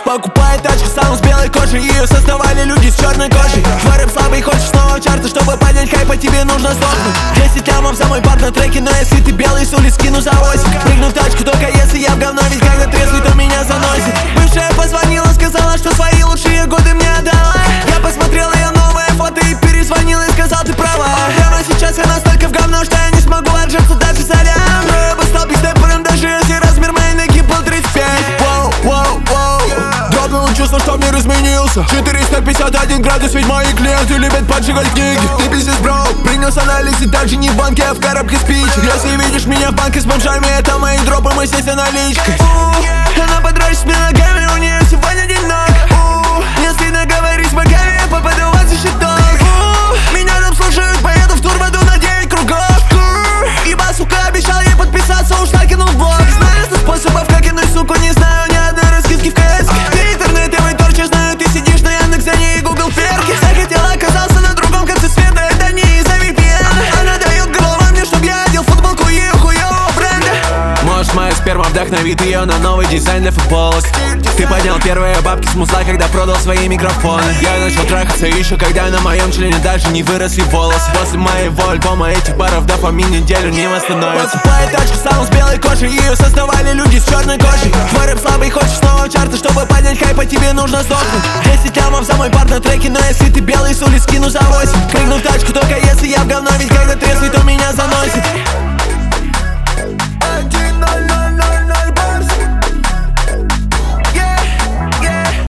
Покупает тачку саунд с белой кожей, ее создавали люди с черной кожей. Творим слабый, хочешь снова в чарты, чтобы поднять хайп, а тебе нужно сдохнуть. 10 лямов за мой пар на треке, но если ты белый, с улиц кину за 8. Прыгну в тачку только если я в говно, ведь когда трезвый, то меня заносит. Бывшая позвонила, сказала, что свои лучшие годы мне отдала. Я посмотрел ее новое фото и перезвонил и сказал, ты права. Прямо сейчас я настолько в говно, что я не смогу отжаться даже за лям. Но я бы стал бигстепером, даже если размер моей ноги был 35. Дропнул чувство, что мир изменился. 451 градус, ведь мои клиенты любят поджигать книги. Ты бизнес, бро, принес анализы даже не в банке, а в коробке спич. Если видишь меня в банке с бомжами, это мои дропы, мы здесь наличкой. Она подрочит мне ногами, у нее сегодня день ног. Мне стыдно говорить с богами, я попаду в вас за щиток. Меня там слушают, поеду в тур, воду на 9 кругов. Ибо, сука, обещал ей подписаться, ушла, кинул в блог. Знаю 100 способов, как кинуть, суку, не знаю ни одной раскидки в КС. Ты интернет, я торчишь, знаю, ты сидишь на Яндекс.Зене и Google перке. Захотела, оказался на другом конце света, это не из-за VPN. Она дает голова мне, чтоб я одел футболку ее хуёвого бренда. Может, моя сперма вдохновит ее на новый дизайн для футболок. Ты поднял первые бабки с мусла, когда продал свои микрофоны. Я начал трахаться еще, когда на моем члене даже не выросли волосы. После моего альбома этих баров дофамин неделю не восстановится. Покупает тачку саунд с белой кожей, ее создавали люди с черной кожей. Творим слабый, хочешь снова в чарты, чтобы поднять хайп, а тебе нужно сдохнуть. 10 лямов за мой пар на треке, но если ты белый, с улиц кину за 8. Прыгну в тачку только если я в говно, ведь когда трезвый, то меня заносит.